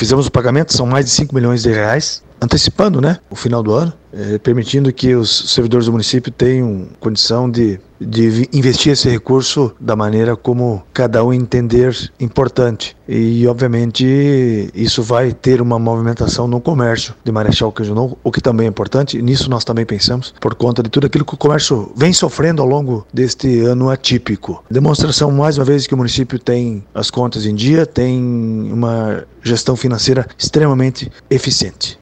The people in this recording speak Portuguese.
fizemos o pagamento, são mais de 5 milhões de reais, antecipando, né, o final do ano, permitindo que os servidores do município tenham condição de investir esse recurso da maneira como cada um entender importante. E, obviamente, isso vai ter uma movimentação no comércio de Marechal Cândido, o que também é importante, e nisso nós também pensamos, por conta de tudo aquilo que o comércio vem sofrendo ao longo deste ano atípico. Demonstração, mais uma vez, que o município tem as contas em dia, tem uma gestão financeira extremamente eficiente.